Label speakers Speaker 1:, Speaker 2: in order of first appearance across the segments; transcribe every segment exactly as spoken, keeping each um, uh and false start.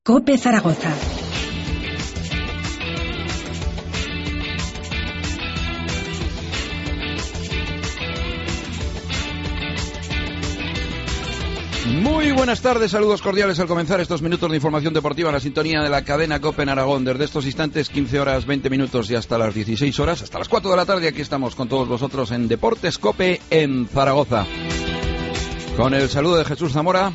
Speaker 1: COPE Zaragoza.
Speaker 2: Muy buenas tardes, saludos cordiales al comenzar estos minutos de información deportiva en la sintonía de la cadena COPE en Aragón. Desde estos instantes, quince horas, veinte minutos y hasta las dieciséis horas, hasta las cuatro de la tarde, aquí estamos con todos vosotros en Deportes COPE en Zaragoza. Con el saludo de Jesús Zamora,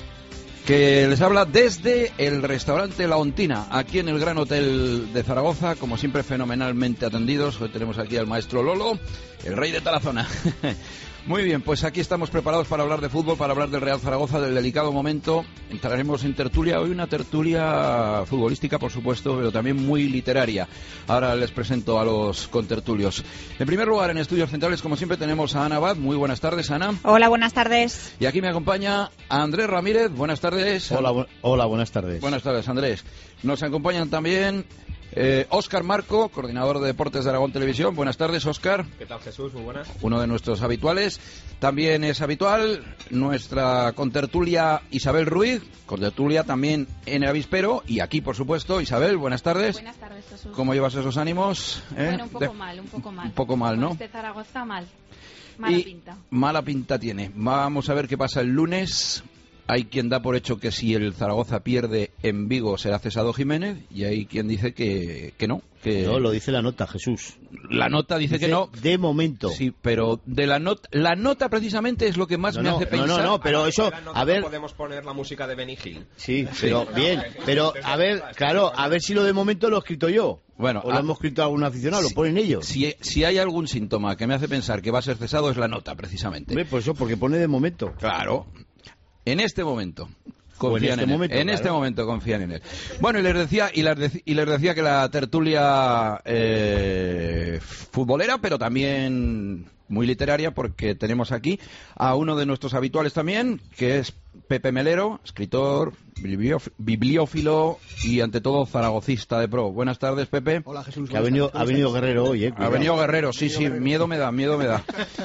Speaker 2: que les habla desde el restaurante La Ontina, aquí en el Gran Hotel de Zaragoza, como siempre fenomenalmente atendidos. Hoy tenemos aquí al maestro Lolo, el rey de Tarazona. Muy bien, pues aquí estamos preparados para hablar de fútbol, para hablar del Real Zaragoza, del delicado momento. Entraremos en tertulia, hoy una tertulia futbolística, por supuesto, pero también muy literaria. Ahora les presento a los contertulios. En primer lugar, en Estudios Centrales, como siempre, tenemos a Ana Abad. Muy buenas tardes, Ana.
Speaker 3: Hola, buenas tardes.
Speaker 2: Y aquí me acompaña Andrés Ramírez. Buenas tardes.
Speaker 4: Hola, bu- hola, buenas tardes.
Speaker 2: Buenas tardes, Andrés. Nos acompañan también Eh, Óscar Marco, coordinador de Deportes de Aragón Televisión. Buenas tardes, Óscar.
Speaker 5: ¿Qué tal, Jesús? Muy buenas.
Speaker 2: Uno de nuestros habituales. También es habitual nuestra contertulia Isabel Ruiz, contertulia también en el avispero. Y aquí, por supuesto, Isabel, buenas tardes.
Speaker 3: Buenas tardes, Jesús.
Speaker 2: ¿Cómo llevas esos ánimos? ¿Eh?
Speaker 3: Bueno, un poco
Speaker 2: De...
Speaker 3: mal, un poco mal.
Speaker 2: Un poco mal, ¿no?
Speaker 3: Este Zaragoza mal. Mala
Speaker 2: y
Speaker 3: pinta.
Speaker 2: Mala pinta tiene. Vamos a ver qué pasa el lunes. Hay quien da por hecho que si el Zaragoza pierde en Vigo será cesado Jiménez, y hay quien dice que, que no. Que
Speaker 4: No, lo dice la nota, Jesús.
Speaker 2: La nota dice, dice que no.
Speaker 4: De momento.
Speaker 2: Sí, pero de la nota, la nota precisamente es lo que más
Speaker 4: no,
Speaker 2: me
Speaker 4: no,
Speaker 2: hace pensar.
Speaker 4: No, no, no, pero eso, a ver.
Speaker 5: Podemos poner la música de Benny Hill.
Speaker 4: Sí, pero bien, pero a ver, claro, a ver si lo de momento lo he escrito yo.
Speaker 2: Bueno,
Speaker 4: o lo
Speaker 2: a,
Speaker 4: hemos escrito algún aficionado,
Speaker 2: si,
Speaker 4: lo ponen ellos.
Speaker 2: Si, si hay algún síntoma que me hace pensar que va a ser cesado es la nota, precisamente.
Speaker 4: Hombre, pues eso, porque pone de momento.
Speaker 2: Claro. En este momento confían
Speaker 4: en este
Speaker 2: en
Speaker 4: momento,
Speaker 2: él. En
Speaker 4: claro.
Speaker 2: este momento confían en él. Bueno, y les decía y les, de, y les decía que la tertulia eh, futbolera, pero también muy literaria, porque tenemos aquí a uno de nuestros habituales también, que es Pepe Melero, escritor, bibliófilo y ante todo zaragocista de pro. Buenas tardes, Pepe.
Speaker 6: Hola, Jesús.
Speaker 4: Que ha venido, ha venido Guerrero hoy, ¿eh?
Speaker 2: Ha venido Guerrero, sí, sí, miedo me da, miedo me da.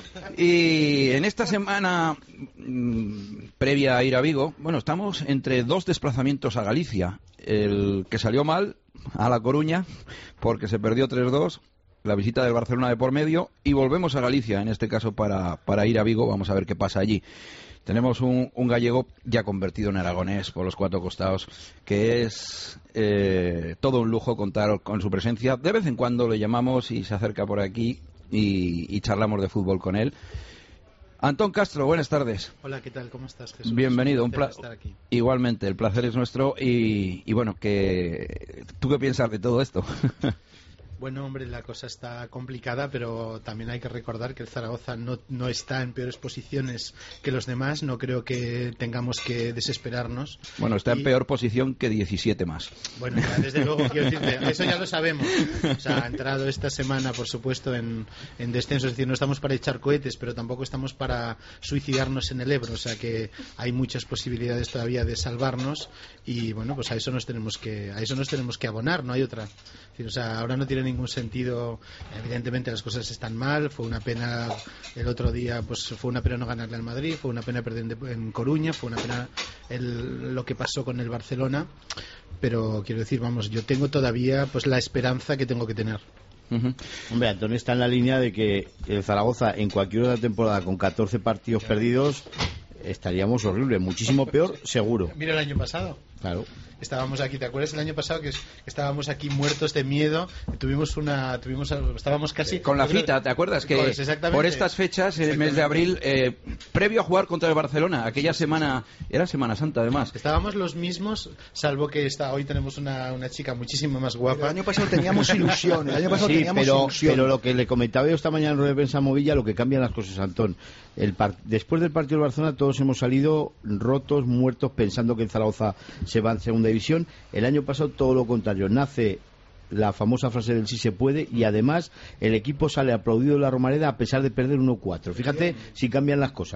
Speaker 2: Y en esta semana mmm, previa a ir a Vigo, bueno, estamos entre dos desplazamientos a Galicia. El que salió mal, a La Coruña, porque se perdió tres dos. La visita del Barcelona de por medio, y volvemos a Galicia, en este caso para, para ir a Vigo. Vamos a ver qué pasa allí. Tenemos un, un gallego ya convertido en aragonés por los cuatro costados, que es eh, todo un lujo contar con su presencia. De vez en cuando le llamamos y se acerca por aquí y, y charlamos de fútbol con él. Antón Castro, buenas tardes.
Speaker 6: Hola, ¿qué tal? ¿Cómo estás, Jesús?
Speaker 2: Bienvenido.
Speaker 6: Un placer
Speaker 2: Un pla-
Speaker 6: estar aquí.
Speaker 2: Igualmente, el placer es nuestro. Y, y bueno, que ¿tú qué piensas de todo esto?
Speaker 6: Bueno, hombre, la cosa está complicada, pero también hay que recordar que el Zaragoza no, no está en peores posiciones que los demás. No creo que tengamos que desesperarnos.
Speaker 2: Bueno, está
Speaker 6: y...
Speaker 2: en peor posición que diecisiete más.
Speaker 6: Bueno, ya, desde luego, quiero decirte, eso ya lo sabemos. O sea, ha entrado esta semana, por supuesto, en, en descenso. Es decir, no estamos para echar cohetes, pero tampoco estamos para suicidarnos en el Ebro. O sea, que hay muchas posibilidades todavía de salvarnos. Y bueno, pues a eso nos tenemos que, a eso nos tenemos que abonar, no hay otra. Es decir, o sea, ahora no tiene ningún sentido. Evidentemente las cosas están mal. Fue una pena el otro día, pues fue una pena no ganarle al Madrid, fue una pena perder en, en Coruña, fue una pena el, lo que pasó con el Barcelona. Pero quiero decir, vamos, yo tengo todavía pues la esperanza que tengo que tener.
Speaker 4: Uh-huh. Hombre, Antonio está en la línea de que el Zaragoza en cualquier otra temporada con catorce partidos perdidos estaríamos horrible, muchísimo peor, seguro.
Speaker 6: Mira el año pasado.
Speaker 4: Claro.
Speaker 6: Estábamos aquí, ¿te acuerdas el año pasado que estábamos aquí muertos de miedo? Tuvimos una, tuvimos, estábamos casi
Speaker 2: con la cita, ¿te acuerdas? Que
Speaker 6: pues
Speaker 2: por estas fechas, en el mes de abril, eh, previo a jugar contra el Barcelona, aquella semana, era Semana Santa además.
Speaker 6: Estábamos los mismos, salvo que está, hoy tenemos una, una chica muchísimo más guapa.
Speaker 7: Pero el año pasado teníamos ilusión, el año pasado
Speaker 4: sí,
Speaker 7: teníamos
Speaker 4: pero,
Speaker 7: ilusión.
Speaker 4: pero lo que le comentaba yo esta mañana en rueda de prensa Movilla, lo que cambian las cosas, Antón. El par... Después del partido del Barcelona todos hemos salido rotos, muertos, pensando que el Zaragoza se va en segunda división. El año pasado todo lo contrario, nace la famosa frase del sí se puede, y además el equipo sale aplaudido de la Romareda a pesar de perder uno cuatro. Fíjate si cambian las cosas.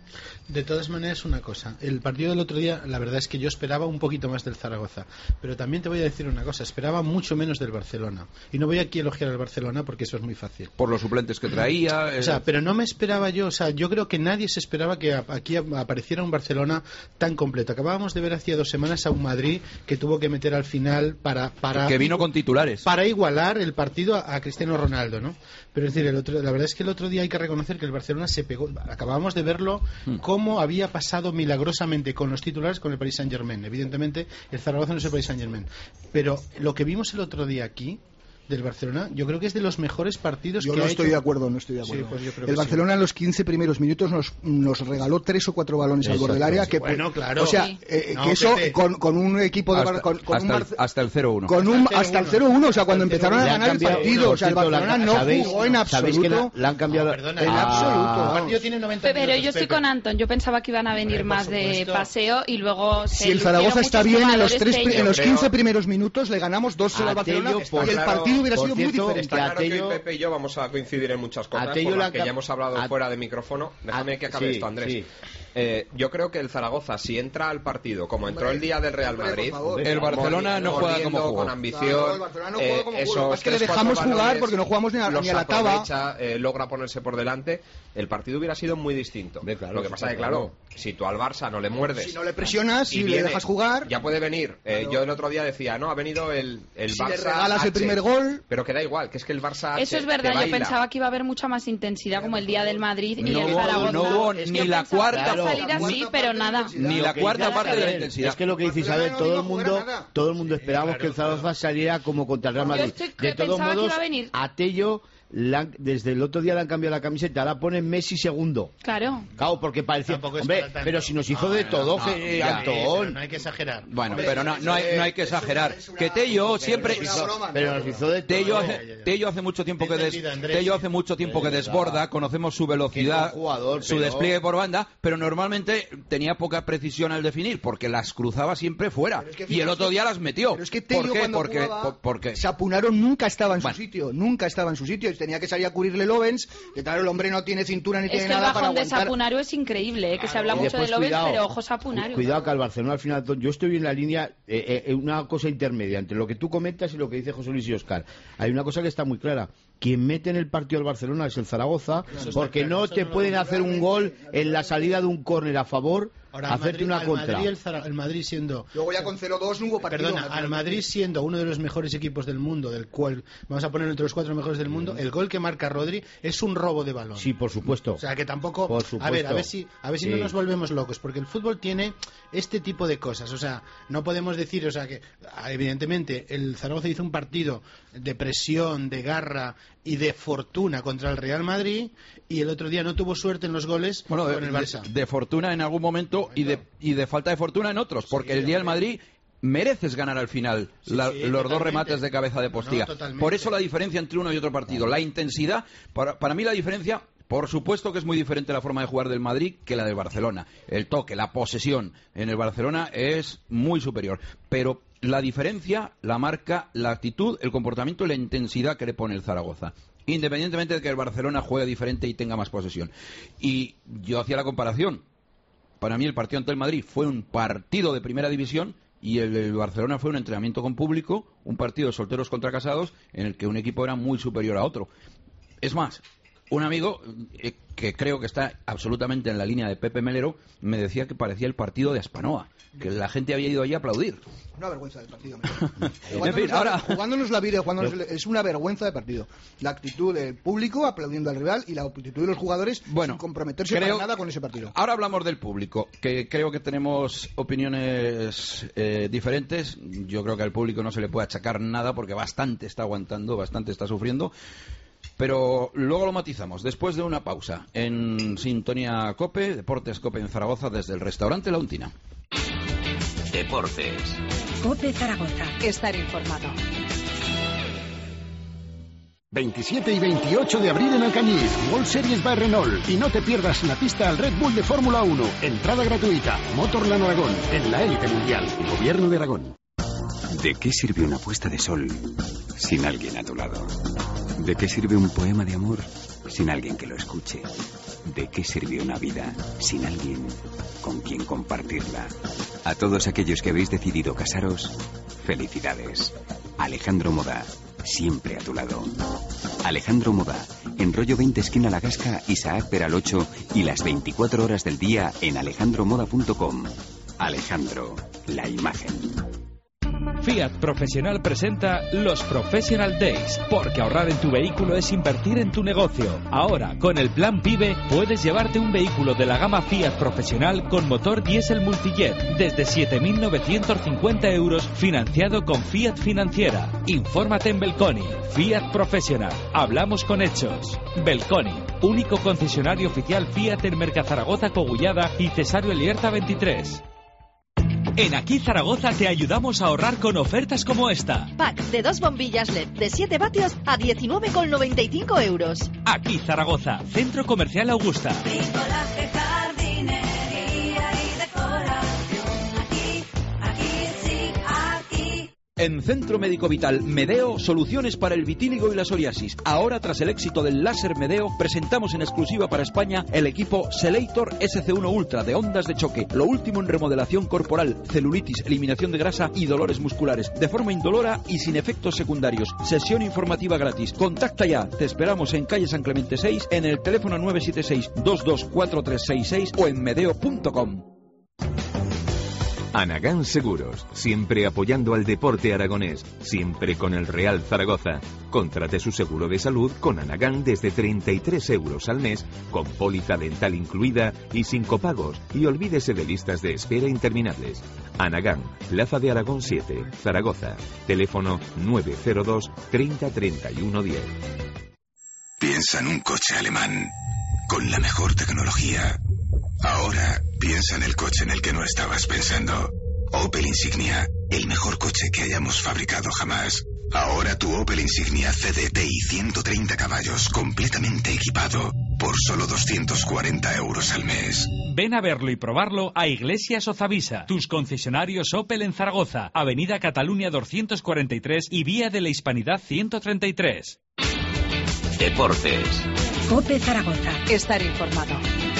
Speaker 6: De todas maneras, una cosa. El partido del otro día, la verdad es que yo esperaba un poquito más del Zaragoza. Pero también te voy a decir una cosa. Esperaba mucho menos del Barcelona. Y no voy aquí a elogiar al Barcelona porque eso es muy fácil.
Speaker 2: Por los suplentes que traía.
Speaker 6: Eh... O sea, pero no me esperaba yo. O sea, yo creo que nadie se esperaba que aquí apareciera un Barcelona tan completo. Acabábamos de ver hacía dos semanas a un Madrid que tuvo que meter al final para... para
Speaker 2: que vino con titulares.
Speaker 6: Para igualar el partido a, a Cristiano Ronaldo, ¿no? Pero es decir, el otro, la verdad es que el otro día hay que reconocer que el Barcelona se pegó. Acabábamos de verlo hmm. cómo había pasado milagrosamente con los titulares con el Paris Saint-Germain. Evidentemente, el Zaragoza no es el Paris Saint-Germain. Pero lo que vimos el otro día aquí del Barcelona, yo creo que es de los mejores partidos
Speaker 7: yo
Speaker 6: que
Speaker 7: no
Speaker 6: ha
Speaker 7: estoy
Speaker 6: hecho...
Speaker 7: de acuerdo, no estoy de acuerdo.
Speaker 6: Sí, pues yo creo
Speaker 7: el
Speaker 6: que
Speaker 7: Barcelona
Speaker 6: sí.
Speaker 7: en los quince primeros minutos nos, nos regaló tres o cuatro balones Exacto. al borde del área que
Speaker 6: bueno, claro.
Speaker 7: O sea,
Speaker 3: sí.
Speaker 7: eh,
Speaker 6: no,
Speaker 7: que eso
Speaker 6: Pepe.
Speaker 7: con, con un equipo de
Speaker 2: hasta,
Speaker 7: con, con
Speaker 2: hasta,
Speaker 7: un
Speaker 2: el, hasta el cero uno.
Speaker 7: Con un hasta el cero uno, o sea, cuando empezaron a ganar el partido, o sea, el Barcelona no jugó en absoluto.
Speaker 4: La han cambiado
Speaker 6: en
Speaker 7: absoluto.
Speaker 6: El partido tiene noventa
Speaker 3: Pero yo estoy con Antón, yo pensaba que iban a venir más de paseo y luego
Speaker 7: si el Zaragoza está bien en los tres en los quince primeros minutos le ganamos dos cero al Barcelona y el partido hubiera sido muy diferente.
Speaker 5: Está claro que hoy Pepe y yo vamos a coincidir en muchas cosas por las que ya hemos hablado a... fuera de micrófono. Déjame a... que acabe sí, esto, Andrés. Sí. Eh, yo creo que el Zaragoza, si entra al partido como entró el día del Real Madrid,
Speaker 2: el Barcelona no juega como jugó.
Speaker 5: Con ambición,
Speaker 7: no, no eh, eso es que le dejamos jugar porque no jugamos ni a, ni a la taba.
Speaker 5: Eh, logra ponerse por delante. El partido hubiera sido muy distinto. De claro, Lo que pasa es que, claro, si tú al Barça no le muerdes,
Speaker 7: si no le presionas, si viene, le dejas jugar,
Speaker 5: ya puede venir. Eh, claro. Yo el otro día decía, no, ha venido el, el
Speaker 7: si
Speaker 5: Barça.
Speaker 7: Le regalas
Speaker 5: H,
Speaker 7: el primer gol,
Speaker 5: pero que da igual, que es que el Barça. H
Speaker 3: Eso es verdad. Yo pensaba que iba a haber mucha más intensidad como el día del Madrid y
Speaker 2: no
Speaker 3: el Zaragoza.
Speaker 2: No hubo ni la cuarta.
Speaker 3: Claro, salir así, pero nada.
Speaker 2: Ni la cuarta parte de la intensidad.
Speaker 4: Es que lo que dice Isabel, todo el mundo, todo el mundo esperábamos que el Zaragoza saliera como contra el Real Madrid. De todos modos, a Tello han, desde el otro día le han cambiado la camiseta, la ponen Messi segundo.
Speaker 3: Claro.
Speaker 4: Claro, porque parecía. Hombre, pero si nos hizo no, de no, todo, no, que, no, Antón.
Speaker 6: No hay que exagerar.
Speaker 2: Bueno, hombre, pero no, no, hay, no hay que exagerar. Una, que Tello siempre.
Speaker 4: Broma, pero nos hizo de todo.
Speaker 2: Tello hace, Tello hace mucho tiempo que des, Tello hace mucho tiempo que desborda, conocemos su velocidad, jugador, su pero... despliegue por banda, pero normalmente tenía poca precisión al definir, porque las cruzaba siempre fuera. Es que, y el otro día las metió.
Speaker 7: Pero es que Tello,
Speaker 2: ¿por qué?
Speaker 7: Porque,
Speaker 2: por, porque
Speaker 7: Sapunaro nunca estaba en
Speaker 2: bueno.
Speaker 7: su sitio, nunca estaba en su sitio, tenía que salir a cubrirle Lovens, que claro, el hombre no tiene cintura ni
Speaker 3: es
Speaker 7: tiene
Speaker 3: que
Speaker 7: nada para aguantar.
Speaker 3: El bajón de Sapunaro es increíble, ¿eh? Que claro. Se habla mucho de Lovens, pero ojo Sapunaro.
Speaker 4: Cuidado que al Barcelona al final, yo estoy en la línea, eh, eh, una cosa intermedia entre lo que tú comentas y lo que dice José Luis y Óscar. Hay una cosa que está muy clara. Quien mete en el partido al Barcelona es el Zaragoza, porque no te pueden hacer un gol en la salida de un córner a favor, Ahora, hacerte
Speaker 6: Madrid,
Speaker 4: una contra.
Speaker 6: Madrid, el, Zara, el Madrid siendo...
Speaker 7: Luego ya con cero dos no hubo partido.
Speaker 6: Perdona, al Madrid siendo uno de los mejores equipos del mundo, del cual vamos a poner entre los cuatro mejores del mundo, el gol que marca Rodri es un robo de balón.
Speaker 4: Sí, por supuesto.
Speaker 6: O sea, que tampoco...
Speaker 4: Por supuesto.
Speaker 6: A ver, a ver si, a ver si
Speaker 4: sí.
Speaker 6: no nos volvemos locos, porque el fútbol tiene este tipo de cosas. O sea, no podemos decir, o sea, que evidentemente el Zaragoza hizo un partido de presión, de garra y de fortuna contra el Real Madrid, y el otro día no tuvo suerte en los goles
Speaker 2: bueno,
Speaker 6: con
Speaker 2: de,
Speaker 6: el Barça.
Speaker 2: De, de fortuna en algún momento y de, y de falta de fortuna en otros, porque sí, el día del Madrid mereces ganar al final sí, la, sí, los dos remates de cabeza de Postiga. No, por eso la diferencia entre uno y otro partido, la intensidad, para, para mí la diferencia... Por supuesto que es muy diferente la forma de jugar del Madrid que la del Barcelona. El toque, la posesión en el Barcelona es muy superior. Pero la diferencia la marca la actitud, el comportamiento y la intensidad que le pone el Zaragoza. Independientemente de que el Barcelona juegue diferente y tenga más posesión. Y yo hacía la comparación. Para mí el partido ante el Madrid fue un partido de primera división y el, el Barcelona fue un entrenamiento con público, un partido de solteros contra casados en el que un equipo era muy superior a otro. Es más... Un amigo, eh, que creo que está absolutamente en la línea de Pepe Melero, me decía que parecía el partido de Aspanoa, que la gente había ido allí a aplaudir.
Speaker 7: Una vergüenza del partido.
Speaker 2: En fin, ahora...
Speaker 7: Jugándonos la vida, jugándonos el, es una vergüenza de partido. La actitud del público aplaudiendo al rival y la actitud de los jugadores
Speaker 2: bueno,
Speaker 7: sin comprometerse
Speaker 2: creo,
Speaker 7: para nada con ese partido.
Speaker 2: Ahora hablamos del público, que creo que tenemos opiniones eh, diferentes. Yo creo que al público no se le puede achacar nada porque bastante está aguantando, bastante está sufriendo. Pero luego lo matizamos, después de una pausa, en Sintonía COPE, Deportes COPE en Zaragoza, desde el restaurante La Untina.
Speaker 1: Deportes.
Speaker 8: COPE Zaragoza. Estar informado.
Speaker 9: veintisiete y veintiocho de abril en Alcañiz, World Series by Renault. Y no te pierdas la pista al Red Bull de Fórmula uno. Entrada gratuita. Motorland Aragón, en la élite mundial. Gobierno de Aragón.
Speaker 10: ¿De qué sirve una puesta de sol sin alguien a tu lado? ¿De qué sirve un poema de amor sin alguien que lo escuche? ¿de qué sirvió una vida sin alguien con quien compartirla? A todos aquellos que habéis decidido casaros, felicidades. Alejandro Moda, siempre a tu lado. Alejandro Moda, en Rollo veinte esquina La Gasca, Isaac Peral ocho y las veinticuatro horas del día en alejandro moda punto com. Alejandro, la imagen.
Speaker 1: Fiat Profesional presenta los Professional Days, porque ahorrar en tu vehículo es invertir en tu negocio. Ahora, con el plan PIBE, puedes llevarte un vehículo de la gama Fiat Profesional con motor diésel multijet desde siete mil novecientos cincuenta euros, financiado con Fiat Financiera. Infórmate en Belconi. Fiat Profesional. Hablamos con hechos. Belconi, único concesionario oficial Fiat en Mercazaragoza, Cogullada y Cesario Elierta veintitrés. En Aquí Zaragoza te ayudamos a ahorrar con ofertas como esta.
Speaker 11: Pack de dos bombillas L E D de siete vatios a diecinueve con noventa y cinco euros.
Speaker 1: Aquí Zaragoza, Centro Comercial Augusta.
Speaker 12: Bricolaje, jardinería y decoración. Aquí, aquí, sí, aquí.
Speaker 2: En Centro Médico Vital Medeo, soluciones para el vitíligo y la psoriasis. Ahora, tras el éxito del láser Medeo, presentamos en exclusiva para España el equipo Selator S C uno Ultra de ondas de choque. Lo último en remodelación corporal, celulitis, eliminación de grasa y dolores musculares. De forma indolora y sin efectos secundarios. Sesión informativa gratis. Contacta ya. Te esperamos en calle San Clemente seis, en el teléfono nueve siete seis, dos dos cuatro tres seis seis o en medeo punto com.
Speaker 13: Anagán Seguros, siempre apoyando al deporte aragonés, siempre con el Real Zaragoza. Contrate su seguro de salud con Anagán desde treinta y tres euros al mes, con póliza dental incluida y sin copagos, y olvídese de listas de espera interminables. Anagán, Plaza de Aragón siete, Zaragoza. Teléfono nueve cero dos, treinta, treinta y uno, diez.
Speaker 14: Piensa en un coche alemán, con la mejor tecnología. Ahora piensa en el coche en el que no estabas pensando. Opel Insignia, el mejor coche que hayamos fabricado jamás. Ahora tu Opel Insignia C D T I ciento treinta caballos, completamente equipado, por solo doscientos cuarenta euros al mes.
Speaker 1: Ven a verlo y probarlo a Iglesias Ozavisa, tus concesionarios Opel en Zaragoza, Avenida Cataluña doscientos cuarenta y tres y Vía de la Hispanidad ciento treinta y tres.
Speaker 10: Deportes.
Speaker 8: COPE Zaragoza. Estar informado.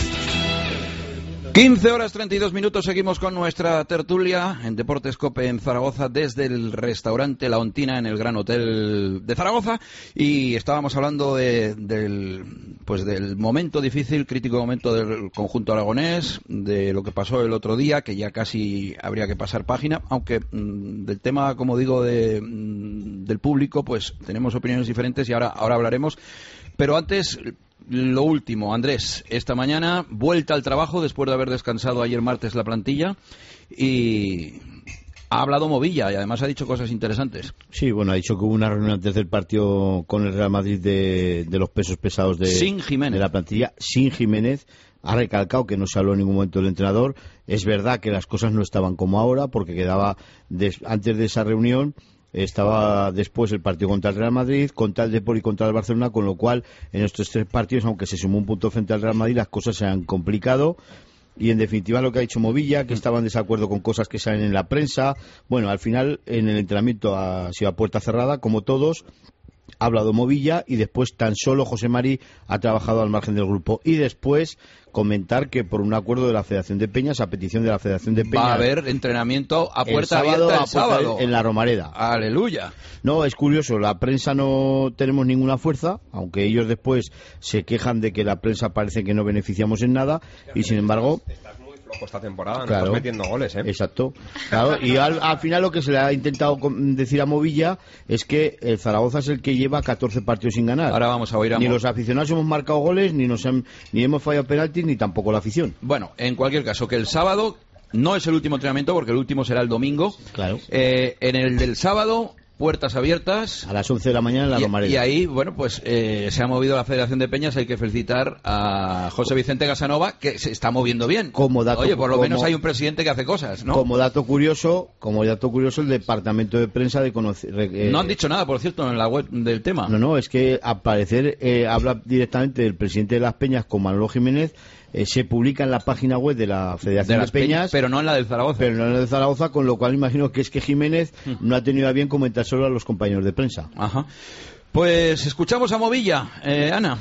Speaker 2: quince horas treinta y dos minutos, seguimos con nuestra tertulia en Deportes COPE en Zaragoza desde el restaurante La Ontina en el Gran Hotel de Zaragoza, y estábamos hablando de, del, pues del momento difícil, crítico momento del conjunto aragonés, de lo que pasó el otro día, que ya casi habría que pasar página, aunque mmm, del tema, como digo, de, mmm, del público, pues tenemos opiniones diferentes y ahora, ahora hablaremos, pero antes... Lo último, Andrés, esta mañana vuelta al trabajo después de haber descansado ayer martes la plantilla y ha hablado Movilla y además ha dicho cosas interesantes.
Speaker 4: Sí, bueno, ha dicho que hubo una reunión antes del partido con el Real Madrid de, de los pesos pesados de,
Speaker 2: sin Jiménez.
Speaker 4: de la plantilla, sin Jiménez. Ha recalcado que no se habló en ningún momento del entrenador. Es verdad que las cosas no estaban como ahora porque quedaba des, antes de esa reunión. Estaba después el partido contra el Real Madrid, contra el Depor y contra el Barcelona, con lo cual en estos tres partidos, aunque se sumó un punto frente al Real Madrid, las cosas se han complicado. Y en definitiva lo que ha dicho Movilla, que estaba en desacuerdo con cosas que salen en la prensa. Bueno, al final en el entrenamiento ha sido a puerta cerrada, como todos. Ha hablado Movilla y después tan solo José Mari ha trabajado al margen del grupo. Y después comentar que por un acuerdo de la Federación de Peñas, a petición de la Federación de Peñas,
Speaker 2: va a haber entrenamiento a puerta
Speaker 4: el sábado,
Speaker 2: abierta el
Speaker 4: a puerta
Speaker 2: sábado
Speaker 4: en la Romareda.
Speaker 2: Aleluya.
Speaker 4: No, es curioso, la prensa no tenemos ninguna fuerza, aunque ellos después se quejan de que la prensa parece que no beneficiamos en nada, y sin embargo...
Speaker 5: esta temporada,
Speaker 4: claro,
Speaker 5: no estás metiendo goles, ¿eh?
Speaker 4: Exacto. Claro, y al, al final lo que se le ha intentado decir a Movilla es que el Zaragoza es el que lleva catorce partidos sin ganar.
Speaker 2: Ahora vamos a oír a
Speaker 4: Ni
Speaker 2: Mo...
Speaker 4: los aficionados hemos marcado goles, ni nos han, ni hemos fallado penaltis, ni tampoco la afición.
Speaker 2: Bueno, en cualquier caso, que el sábado no es el último entrenamiento, porque el último será el domingo.
Speaker 4: Claro.
Speaker 2: Eh, en el del sábado... puertas abiertas.
Speaker 4: A las once de la mañana en la
Speaker 2: y,
Speaker 4: Romareda.
Speaker 2: Y ahí, bueno, pues eh, se ha movido la Federación de Peñas. Hay que felicitar a José Vicente Casanova, que se está moviendo bien.
Speaker 4: Como dato,
Speaker 2: Oye, por lo
Speaker 4: como,
Speaker 2: menos hay un presidente que hace cosas, ¿no?
Speaker 4: Como dato curioso, como dato curioso, el departamento de prensa de conocer... Eh,
Speaker 2: no han dicho nada, por cierto, en la web del tema.
Speaker 4: No, no, es que al parecer eh, habla directamente del presidente de las Peñas con Manolo Jiménez. Eh, se publica en la página web de la Federación de,
Speaker 2: de
Speaker 4: Peñas,
Speaker 2: Peñas, pero no en la del Zaragoza.
Speaker 4: Pero no en la del Zaragoza, con lo cual imagino que es que Jiménez no ha tenido a bien comentar solo a los compañeros de prensa.
Speaker 2: Ajá. Pues escuchamos a Movilla, eh, Ana.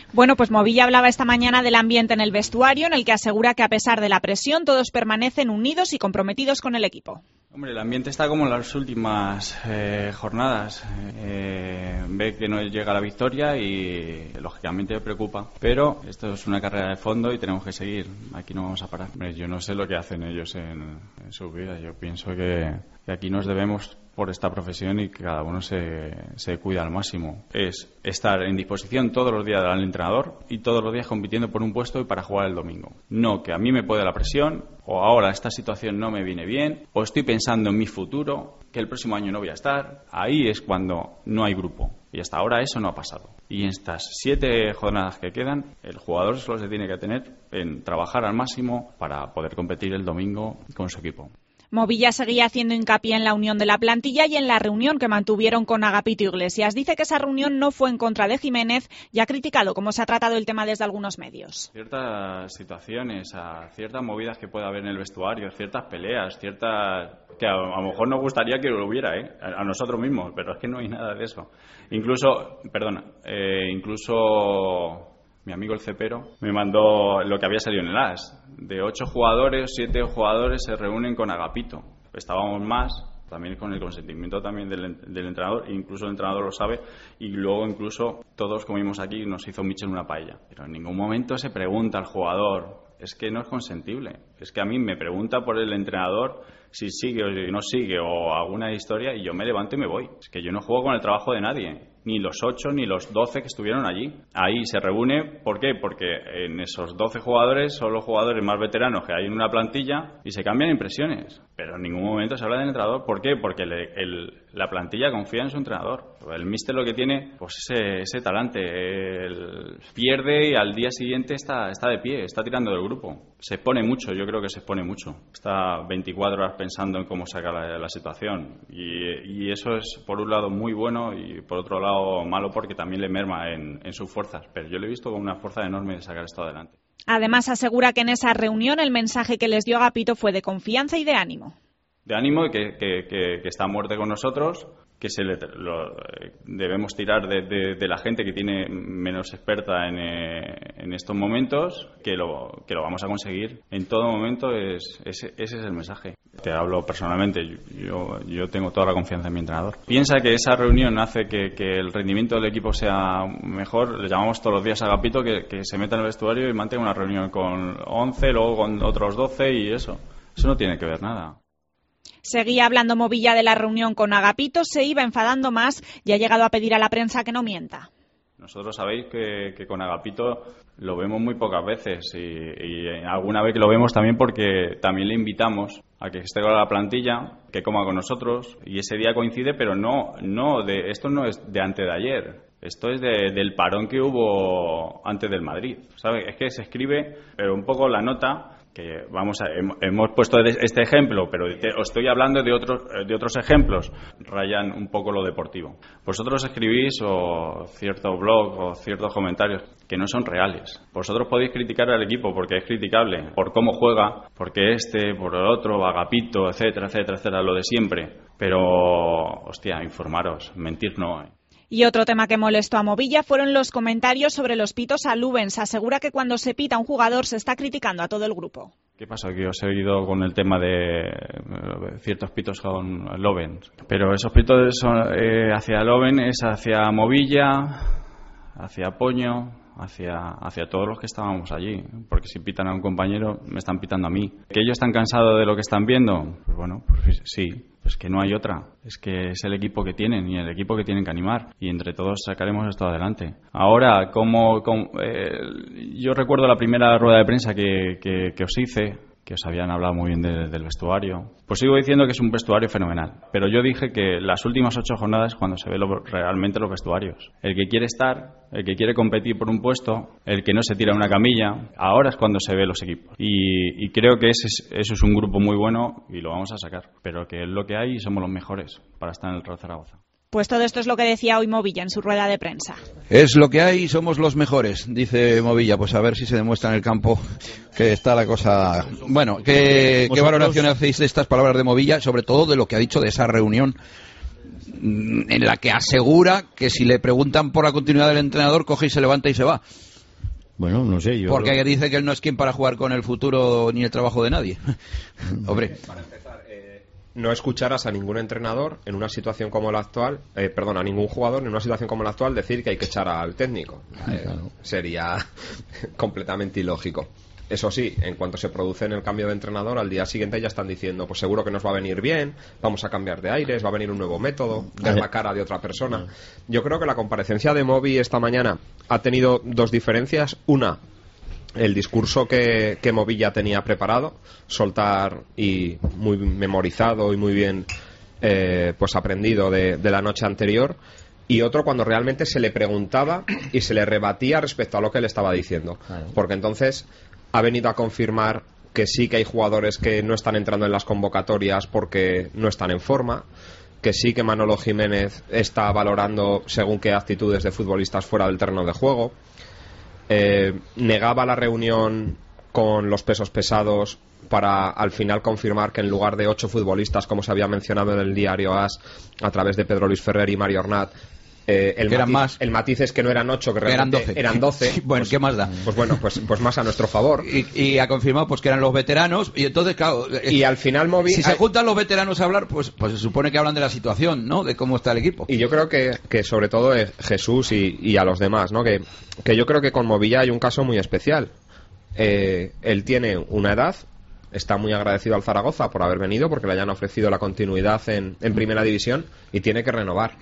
Speaker 15: Bueno, pues Movilla hablaba esta mañana del ambiente en el vestuario, en el que asegura que a pesar de la presión todos permanecen unidos y comprometidos con el equipo.
Speaker 16: Hombre, el ambiente está como en las últimas eh, jornadas. Eh, ve que no llega la victoria y lógicamente preocupa. Pero esto es una carrera de fondo y tenemos que seguir. Aquí no vamos a parar. Hombre, yo no sé lo que hacen ellos en, en su vida. Yo pienso que, que aquí nos debemos por esta profesión y que cada uno se, se cuida al máximo. Es estar en disposición todos los días del entrenador y todos los días compitiendo por un puesto y para jugar el domingo. No que a mí me puede la presión, o ahora esta situación no me viene bien, o estoy pensando en mi futuro, que el próximo año no voy a estar. Ahí es cuando no hay grupo. Y hasta ahora eso no ha pasado. Y en estas siete jornadas que quedan, el jugador solo se tiene que tener en trabajar al máximo para poder competir el domingo con su equipo.
Speaker 15: Movilla seguía haciendo hincapié en la unión de la plantilla y en la reunión que mantuvieron con Agapito Iglesias. Dice que esa reunión no fue en contra de Jiménez y ha criticado cómo se ha tratado el tema desde algunos medios.
Speaker 16: Ciertas situaciones, a ciertas movidas que puede haber en el vestuario, ciertas peleas, ciertas que a, a lo mejor nos gustaría que lo hubiera, ¿eh? a, a nosotros mismos, pero es que no hay nada de eso. Incluso, perdona, eh, incluso... mi amigo el Cepero me mandó lo que había salido en el A S. De ocho jugadores, siete jugadores se reúnen con Agapito. Estábamos más, también con el consentimiento también del, del entrenador, incluso el entrenador lo sabe, y luego incluso todos comimos aquí y nos hizo Michel una paella. Pero en ningún momento se pregunta al jugador, es que no es consentible. Es que a mí me pregunta por el entrenador si sigue o si no sigue o alguna historia y yo me levanto y me voy. Es que yo no juego con el trabajo de nadie, ni los ocho ni los doce que estuvieron allí. Ahí se reúne, ¿por qué? Porque en esos doce jugadores son los jugadores más veteranos que hay en una plantilla y se cambian impresiones. Pero en ningún momento se habla del entrenador. ¿Por qué? Porque el, el, la plantilla confía en su entrenador. El míster lo que tiene, pues ese, ese talante. El pierde y al día siguiente está, está de pie, está tirando del grupo. Se expone mucho, yo creo que se expone mucho. Está veinticuatro horas pensando en cómo sacar la, la situación. Y, y eso es, por un lado, muy bueno y por otro lado, malo porque también le merma en, en sus fuerzas. Pero yo le he visto con una fuerza enorme de sacar esto adelante.
Speaker 15: Además, asegura que en esa reunión el mensaje que les dio Agapito fue de confianza y de ánimo.
Speaker 16: De ánimo y que, que, que, que está a muerte con nosotros, que se le, lo, debemos tirar de, de, de la gente que tiene menos experta en, eh, en estos momentos, que lo, que lo vamos a conseguir en todo momento. Es, ese, ese es el mensaje. Te hablo personalmente, yo, yo tengo toda la confianza en mi entrenador. Piensa que esa reunión hace que, que el rendimiento del equipo sea mejor. Le llamamos todos los días a Agapito que, que se meta en el vestuario y mantenga una reunión con once, luego con otros doce y eso. Eso no tiene que ver nada.
Speaker 15: Seguía hablando Movilla de la reunión con Agapito, se iba enfadando más y ha llegado a pedir a la prensa que no mienta.
Speaker 16: Nosotros sabéis que, que con Agapito lo vemos muy pocas veces y, y alguna vez que lo vemos también porque también le invitamos a que esté con la plantilla, que coma con nosotros y ese día coincide, pero no, no de, esto no es de antes de ayer. Esto es de, del parón que hubo antes del Madrid, ¿sabes? Es que se escribe, pero un poco la nota... que vamos a, hemos puesto este ejemplo, pero te, os estoy hablando de otros de otros ejemplos, rayan un poco lo deportivo. Vosotros escribís o cierto blog o ciertos comentarios que no son reales. Vosotros podéis criticar al equipo porque es criticable, por cómo juega, porque este, por el otro, Agapito, etcétera, etcétera, etcétera, lo de siempre. Pero, hostia, informaros, mentir no, ¿eh?
Speaker 15: Y otro tema que molestó a Movilla fueron los comentarios sobre los pitos a Lubens. Asegura que cuando se pita a un jugador se está criticando a todo el grupo.
Speaker 16: ¿Qué pasa? Que os he ido con el tema de ciertos pitos con Lubens. Pero esos pitos son, eh, hacia Lubens es hacia Movilla, hacia Poño, hacia, hacia todos los que estábamos allí. Porque si pitan a un compañero, me están pitando a mí. ¿Que ellos están cansados de lo que están viendo? Pues bueno, pues sí. Pues que no hay otra, es que es el equipo que tienen y el equipo que tienen que animar y entre todos sacaremos esto adelante. Ahora, como, como eh, yo recuerdo la primera rueda de prensa que, que, que os hice, que os habían hablado muy bien de, del vestuario, pues sigo diciendo que es un vestuario fenomenal, pero yo dije que las últimas ocho jornadas es cuando se ve lo, realmente los vestuarios. El que quiere estar, el que quiere competir por un puesto, el que no se tira una camilla, ahora es cuando se ve los equipos. Y, y creo que ese es, eso es un grupo muy bueno y lo vamos a sacar, pero que es lo que hay y somos los mejores para estar en el Real Zaragoza.
Speaker 15: Pues todo esto es lo que decía hoy Movilla en su rueda de prensa.
Speaker 2: Es lo que hay y somos los mejores, dice Movilla. Pues a ver si se demuestra en el campo que está la cosa... Bueno, ¿qué, ¿qué valoración hacéis de estas palabras de Movilla? Sobre todo de lo que ha dicho de esa reunión en la que asegura que si le preguntan por la continuidad del entrenador, coge y se levanta y se va.
Speaker 4: Bueno, no sé, yo...
Speaker 2: Porque
Speaker 4: lo...
Speaker 2: dice que él no es quien para jugar con el futuro ni el trabajo de nadie. Hombre.
Speaker 5: Para empezar, eh, no escucharás a ningún entrenador en una situación como la actual, eh, perdón, a ningún jugador en una situación como la actual decir que hay que echar al técnico. Eh, claro. Sería completamente ilógico. Eso sí, en cuanto se produce en el cambio de entrenador, al día siguiente ya están diciendo, pues seguro que nos va a venir bien, vamos a cambiar de aires, va a venir un nuevo método, ver la cara de otra persona. Yo creo que la comparecencia de Movi esta mañana ha tenido dos diferencias. Una, el discurso que, que Movi ya tenía preparado, soltar y muy memorizado y muy bien eh, pues aprendido de, de la noche anterior. Y otro cuando realmente se le preguntaba y se le rebatía respecto a lo que él estaba diciendo. Claro. Porque entonces ha venido a confirmar que sí que hay jugadores que no están entrando en las convocatorias porque no están en forma, que sí que Manolo Jiménez está valorando según qué actitudes de futbolistas fuera del terreno de juego. Eh, negaba la reunión con los pesos pesados para al final confirmar que en lugar de ocho futbolistas, como se había mencionado en el diario AS a través de Pedro Luis Ferrer y Mario Arnat, Eh, el, matiz, más. el matiz es que no eran ocho, que realmente eran doce. Eran doce.
Speaker 2: Sí, bueno, pues, ¿qué más da?
Speaker 5: Pues bueno, pues, pues más a nuestro favor.
Speaker 2: Y, y ha confirmado pues que eran los veteranos, y entonces, claro.
Speaker 5: Y al final, Movi.
Speaker 2: Si se juntan los veteranos a hablar, pues, pues se supone que hablan de la situación, ¿no? De cómo está el equipo.
Speaker 5: Y yo creo que, que sobre todo es Jesús y, y a los demás, ¿no? Que, que yo creo que con Movilla hay un caso muy especial. Eh, él tiene una edad. Está muy agradecido al Zaragoza por haber venido, porque le hayan ofrecido la continuidad en, en Primera División, y tiene que renovar.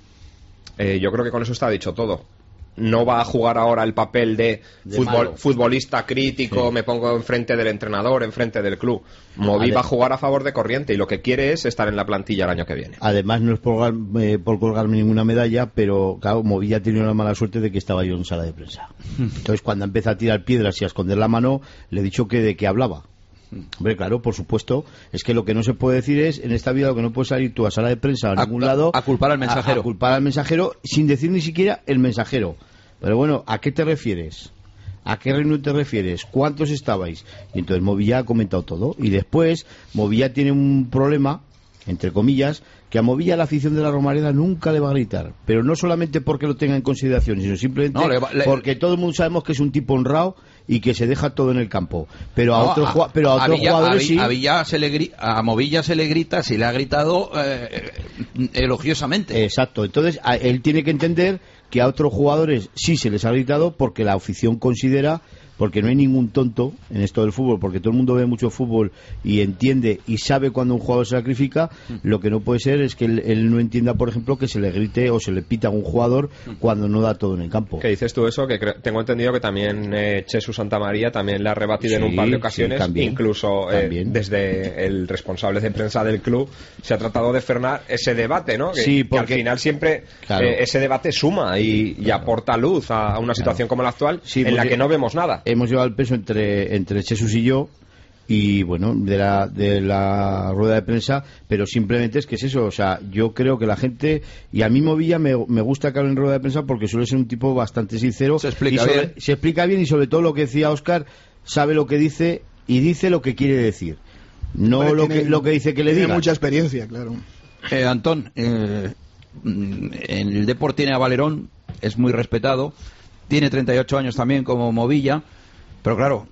Speaker 5: Eh, yo creo que con eso está dicho todo. No va a jugar ahora el papel de, de futbol, futbolista crítico, sí. Me pongo enfrente del entrenador, enfrente del club. Moví va a jugar a favor de corriente y lo que quiere es estar en la plantilla el año que viene.
Speaker 4: Además, no es por, eh, por colgarme ninguna medalla, pero claro, Moví ya tenía la mala suerte de que estaba yo en sala de prensa. Entonces, cuando empieza a tirar piedras y a esconder la mano, le he dicho que de qué hablaba. Hombre, claro, por supuesto, es que lo que no se puede decir es, en esta vida lo que no puedes salir tú a sala de prensa a, a ningún lado
Speaker 2: a culpar al mensajero
Speaker 4: a, a culpar al mensajero sin decir ni siquiera el mensajero. Pero bueno, ¿a qué te refieres? ¿A qué reunión te refieres? ¿Cuántos estabais? Y entonces Movilla ha comentado todo. Y después Movilla tiene un problema, entre comillas, que a Movilla la afición de la Romareda nunca le va a gritar, pero no solamente porque lo tenga en consideración, sino simplemente no, le va, le, porque todo el mundo sabemos que es un tipo honrado y que se deja todo en el campo, pero a no, otros a, pero a, a otros Villa, jugadores a, sí
Speaker 2: a, Villa se le, a Movilla se le grita, si le ha gritado eh, elogiosamente.
Speaker 4: Exacto, entonces a, él tiene que entender que a otros jugadores sí se les ha gritado porque la afición considera, porque no hay ningún tonto en esto del fútbol, porque todo el mundo ve mucho fútbol y entiende y sabe cuando un jugador se sacrifica. Lo que no puede ser es que él, él no entienda, por ejemplo, que se le grite o se le pita a un jugador cuando no da todo en el campo.
Speaker 5: ¿Qué dices tú eso? Que cre- tengo entendido que también eh, Chesu Santamaría también le ha rebatido sí, en un par de ocasiones, sí, también, incluso eh, también. Desde el responsable de prensa del club se ha tratado de frenar ese debate, ¿no? Que,
Speaker 4: sí, porque,
Speaker 5: que al final siempre claro. eh, ese debate suma y, y claro. aporta luz a, a una situación claro. como la actual, sí, en la que no vemos nada.
Speaker 4: Hemos llevado el peso entre entre Jesús y yo y bueno, de la de la rueda de prensa, pero simplemente es que es eso, o sea, yo creo que la gente, y a mí Movilla me, me gusta que hable en rueda de prensa porque suele ser un tipo bastante sincero,
Speaker 2: se explica
Speaker 4: y sobre,
Speaker 2: bien
Speaker 4: se explica bien y sobre todo lo que decía Óscar, sabe lo que dice y dice lo que quiere decir, no bueno, lo tiene, que lo que dice que le diga.
Speaker 7: Tiene mucha experiencia, claro.
Speaker 2: eh, Antón, eh, en el deporte tiene a Valerón, es muy respetado, tiene treinta y ocho años también como Movilla. Pero claro,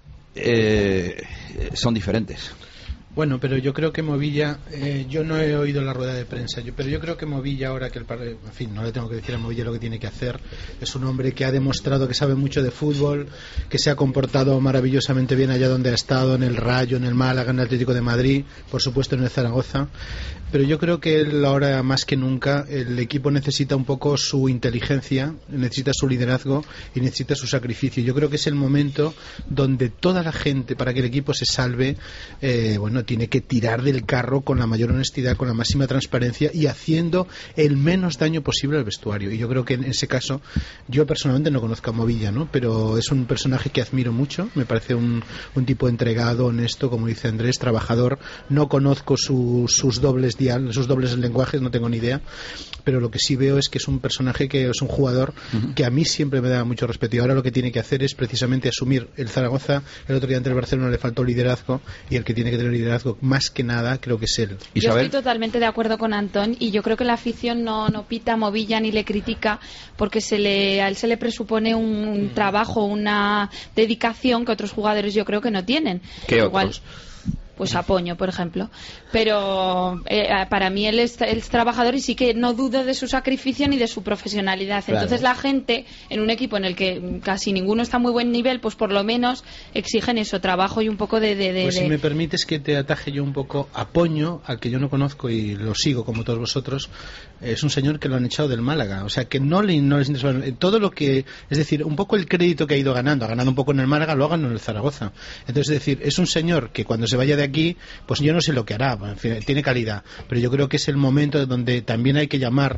Speaker 2: eh, son diferentes.
Speaker 6: Bueno, pero yo creo que Movilla, eh, yo no he oído la rueda de prensa, yo, pero yo creo que Movilla ahora que el en fin, no le tengo que decir a Movilla lo que tiene que hacer, es un hombre que ha demostrado que sabe mucho de fútbol, que se ha comportado maravillosamente bien allá donde ha estado, en el Rayo, en el Málaga, en el Atlético de Madrid, por supuesto en el Zaragoza, pero yo creo que él ahora más que nunca, el equipo necesita un poco su inteligencia, necesita su liderazgo y necesita su sacrificio. Yo creo que es el momento donde toda la gente, para que el equipo se salve, eh, bueno, tiene que tirar del carro con la mayor honestidad, con la máxima transparencia y haciendo el menos daño posible al vestuario. Y yo creo que en ese caso, yo personalmente no conozco a Movilla, ¿no? Pero es un personaje que admiro mucho, me parece un, un tipo entregado, honesto, como dice Andrés, trabajador. No conozco su, sus dobles dial, sus dobles lenguajes, no tengo ni idea, pero lo que sí veo es que es un personaje, que es un jugador uh-huh. que a mí siempre me da mucho respeto, y ahora lo que tiene que hacer es precisamente asumir el Zaragoza. El otro día ante el Barcelona le faltó liderazgo, y el que tiene que tener liderazgo liderazgo más que nada creo que es él.
Speaker 3: Yo estoy totalmente de acuerdo con Antón y yo creo que la afición no, no pita a Movilla ni le critica porque se le, a él se le presupone un, un mm. trabajo, una dedicación que otros jugadores yo creo que no tienen.
Speaker 5: ¿Qué
Speaker 3: Igual,
Speaker 5: otros?
Speaker 3: Pues Apoño, por ejemplo. Pero eh, para mí él es, él es trabajador y sí que no dudo de su sacrificio ni de su profesionalidad.
Speaker 4: Claro.
Speaker 3: Entonces la gente, en un equipo en el que casi ninguno está a muy buen nivel, pues por lo menos exigen eso, trabajo y un poco de... de, de
Speaker 6: pues si
Speaker 3: de...
Speaker 6: me permites que te ataje yo un poco, Apoño, al que yo no conozco y lo sigo como todos vosotros, es un señor que lo han echado del Málaga. O sea, que no, le, no les interesa todo lo que... Es decir, un poco el crédito que ha ido ganando. Ha ganado un poco en el Málaga, lo ha ganado en el Zaragoza. Entonces, es decir, es un señor que cuando se vaya de aquí, pues yo no sé lo que hará, en fin, tiene calidad, pero yo creo que es el momento donde también hay que llamar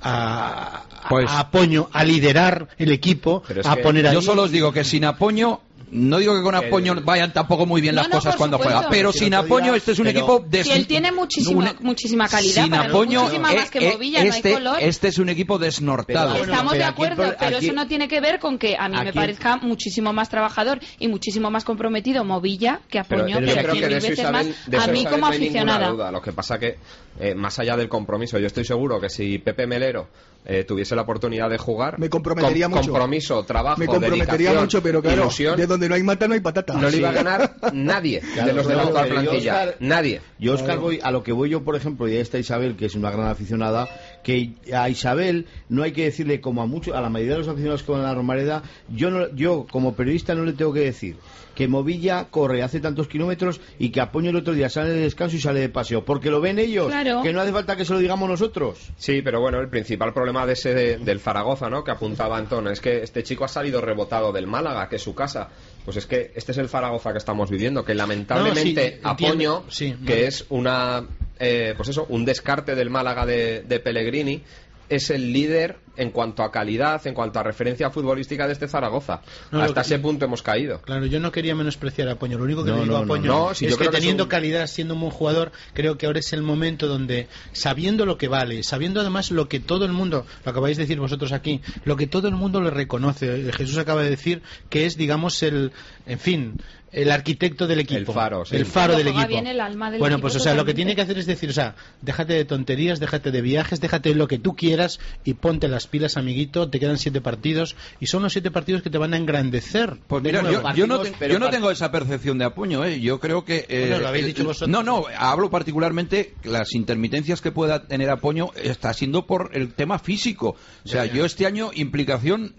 Speaker 6: a, a,
Speaker 2: pues,
Speaker 6: a Apoño a liderar el equipo, a poner ahí...
Speaker 2: Yo solo os digo que sin Apoño, no digo que con Apoño el... vayan tampoco muy bien
Speaker 3: no,
Speaker 2: las
Speaker 3: no,
Speaker 2: cosas cuando
Speaker 3: supuesto.
Speaker 2: juega, pero
Speaker 3: si
Speaker 2: sin
Speaker 3: no
Speaker 2: Apoño
Speaker 3: podía,
Speaker 2: este es un
Speaker 3: pero...
Speaker 2: equipo de...
Speaker 3: Si él tiene muchísimo,
Speaker 2: una...
Speaker 3: muchísima calidad,
Speaker 2: sin
Speaker 3: para
Speaker 2: Apoño,
Speaker 3: muchísima
Speaker 2: eh,
Speaker 3: más que
Speaker 2: eh,
Speaker 3: Movilla,
Speaker 2: este,
Speaker 3: no hay color.
Speaker 2: Este es un equipo desnortado.
Speaker 3: Pero, Estamos
Speaker 2: pero
Speaker 3: de acuerdo,
Speaker 2: aquí,
Speaker 3: pero
Speaker 2: aquí...
Speaker 3: eso no tiene que ver con que a mí
Speaker 2: aquí...
Speaker 3: me parezca muchísimo más trabajador y muchísimo más comprometido Movilla que Apoño,
Speaker 5: pero,
Speaker 3: pero,
Speaker 5: pero
Speaker 3: cien mil veces
Speaker 5: Isabel,
Speaker 3: más a mí como
Speaker 5: no hay
Speaker 3: aficionada.
Speaker 5: Duda. Lo que pasa que, eh, más allá del compromiso, yo estoy seguro que si Pepe Melero eh, tuviese la oportunidad de jugar,
Speaker 7: me comprometería
Speaker 5: com
Speaker 7: mucho.
Speaker 5: Compromiso, trabajo,
Speaker 7: me comprometería mucho, pero claro,
Speaker 5: ilusión,
Speaker 7: de donde no hay mata no hay patata.
Speaker 5: No le iba a ganar nadie
Speaker 4: claro,
Speaker 5: de los de la
Speaker 4: claro,
Speaker 5: actual plantilla.
Speaker 4: Oscar,
Speaker 5: nadie.
Speaker 4: Yo, Oscar, voy a lo que voy yo, por ejemplo, y a esta Isabel, que es una gran aficionada, que a Isabel no hay que decirle, como a mucho, a la mayoría de los aficionados que van a la Romareda, yo, no, yo como periodista no le tengo que decir que Movilla corre hace tantos kilómetros y que Apoño el otro día sale de descanso y sale de paseo, porque lo ven ellos,
Speaker 3: claro.
Speaker 4: que no hace falta que se lo digamos nosotros.
Speaker 5: Sí, pero bueno, el principal problema de ese de, del Zaragoza, ¿no?, que apuntaba Antón, es que este chico ha salido rebotado del Málaga, que es su casa. Pues es que este es el Zaragoza que estamos viviendo, que lamentablemente
Speaker 6: no, sí,
Speaker 5: Apoño,
Speaker 6: sí,
Speaker 5: que
Speaker 6: vale.
Speaker 5: es una eh, pues eso, un descarte del Málaga de, de Pellegrini, es el líder en cuanto a calidad, en cuanto a referencia futbolística de este Zaragoza. No, Hasta que, ese punto hemos caído.
Speaker 6: Claro, yo no quería menospreciar a Apoño. Lo único que
Speaker 4: no,
Speaker 6: le digo
Speaker 4: no,
Speaker 6: a Apoño
Speaker 5: no, no, si
Speaker 6: es
Speaker 5: yo
Speaker 6: que
Speaker 5: creo
Speaker 6: teniendo
Speaker 5: que un...
Speaker 6: calidad, siendo un buen jugador, creo que ahora es el momento donde, sabiendo lo que vale, sabiendo además lo que todo el mundo, lo acabáis de decir vosotros aquí, lo que todo el mundo le reconoce. Jesús acaba de decir que es, digamos, el, en fin, el arquitecto del equipo.
Speaker 5: El faro, sí.
Speaker 6: El faro del equipo.
Speaker 3: Bien el alma del
Speaker 6: bueno,
Speaker 3: equipo
Speaker 6: pues o sea,
Speaker 3: totalmente.
Speaker 6: lo que tiene que hacer es decir, o sea, déjate de tonterías, déjate de viajes, déjate de lo que tú quieras y ponte las pilas, amiguito. Te quedan siete partidos y son los siete partidos que te van a engrandecer.
Speaker 2: Pues mira, yo, yo, no, te, yo no tengo esa percepción de Apoño, ¿eh? Yo creo que... Eh,
Speaker 6: bueno, lo habéis dicho vosotros.
Speaker 2: No, no, hablo particularmente las intermitencias que pueda tener Apoño está siendo por el tema físico. O sea, ya, ya. yo este año implicación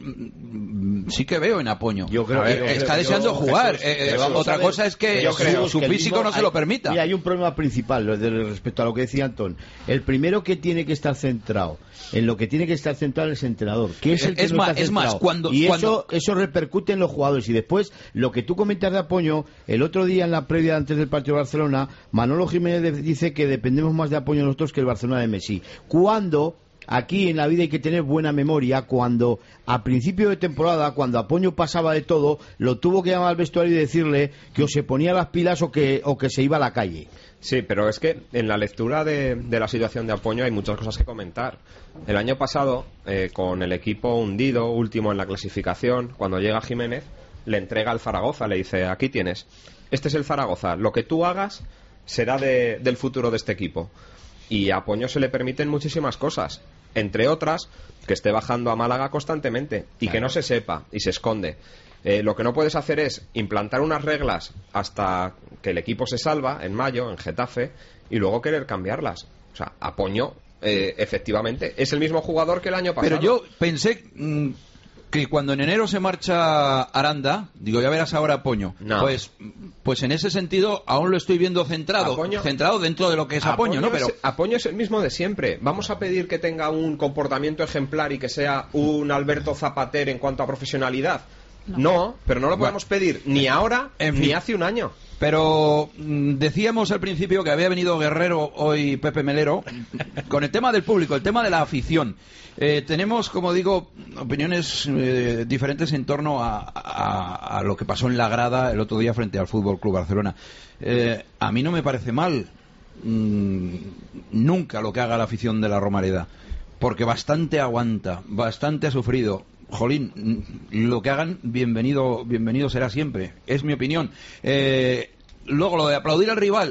Speaker 2: mm, sí que veo en Apoño.
Speaker 4: Yo creo
Speaker 2: ver,
Speaker 4: que
Speaker 2: está
Speaker 4: yo,
Speaker 2: deseando
Speaker 4: yo,
Speaker 2: jugar.
Speaker 4: Jesús,
Speaker 2: eh,
Speaker 4: Jesús,
Speaker 2: otra
Speaker 4: ¿sabes?
Speaker 2: cosa es que
Speaker 4: yo
Speaker 2: su,
Speaker 4: creo
Speaker 2: su
Speaker 4: que
Speaker 2: físico
Speaker 4: mismo,
Speaker 2: no se
Speaker 4: hay,
Speaker 2: lo permita.
Speaker 4: Mira, hay un problema principal respecto a lo que decía Antón. El primero que tiene que estar centrado en lo que tiene que estar centrado el entrenador, que es el que
Speaker 2: es
Speaker 4: no
Speaker 2: más,
Speaker 4: está
Speaker 2: es más, cuando,
Speaker 4: y
Speaker 2: cuando...
Speaker 4: eso eso repercute en los jugadores. Y después, lo que tú comentas de Apoño, el otro día en la previa antes del partido de Barcelona, Manolo Jiménez dice que dependemos más de Apoño nosotros que el Barcelona de Messi. Cuando aquí en la vida hay que tener buena memoria, cuando a principio de temporada, cuando Apoño pasaba de todo, lo tuvo que llamar al vestuario y decirle que o se ponía las pilas o que, o que se iba a la calle.
Speaker 5: Sí, pero es que en la lectura de, de la situación de Apoño hay muchas cosas que comentar. El año pasado, eh, con el equipo hundido, último en la clasificación, cuando llega Jiménez, le entrega al Zaragoza, le dice, aquí tienes, este es el Zaragoza, lo que tú hagas será de, del futuro de este equipo. Y a Apoño se le permiten muchísimas cosas, entre otras, que esté bajando a Málaga constantemente y claro. que no se sepa y se esconde. Eh, lo que no puedes hacer es implantar unas reglas hasta que el equipo se salva en mayo, en Getafe, y luego querer cambiarlas. O sea, Apoño, eh, efectivamente, es el mismo jugador que el año pasado.
Speaker 2: Pero yo pensé mmm, que cuando en enero se marcha Aranda, digo, ya verás ahora Apoño.
Speaker 5: No.
Speaker 2: Pues, pues en ese sentido aún lo estoy viendo centrado,
Speaker 5: Apoño,
Speaker 2: centrado dentro de lo que es Apoño,
Speaker 5: Apoño
Speaker 2: ¿no? Pero
Speaker 5: es, Apoño es el mismo de siempre. Vamos a pedir que tenga un comportamiento ejemplar y que sea un Alberto Zapater en cuanto a profesionalidad. No, no pero no lo podemos bueno, pedir ni ahora en ni fin. hace un año.
Speaker 2: Pero mmm, decíamos al principio que había venido Guerrero hoy Pepe Melero con el tema del público, el tema de la afición. Eh, tenemos, como digo, opiniones eh, diferentes en torno a, a, a lo que pasó en la grada el otro día frente al Fútbol Club Barcelona. Eh, a mí no me parece mal mmm, nunca lo que haga la afición de la Romareda, porque bastante aguanta, bastante ha sufrido. Jolín, lo que hagan, bienvenido, bienvenido será siempre. Es mi opinión. Eh, luego, lo de aplaudir al rival,